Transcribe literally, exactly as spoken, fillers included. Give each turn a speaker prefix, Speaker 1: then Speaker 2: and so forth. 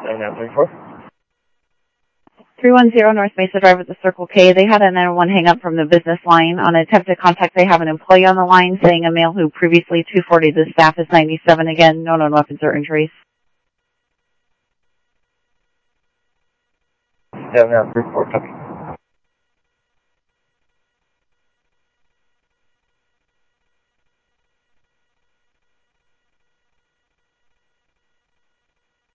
Speaker 1: seven nine three four.
Speaker 2: three one zero North Mesa Drive at the Circle K. They had a nine one hang up from the business line. On attempted contact, they have an employee on the line saying a male who previously two forty the staff is ninety-seven. Again, no known weapons or injuries.
Speaker 1: seven nine three four, copy.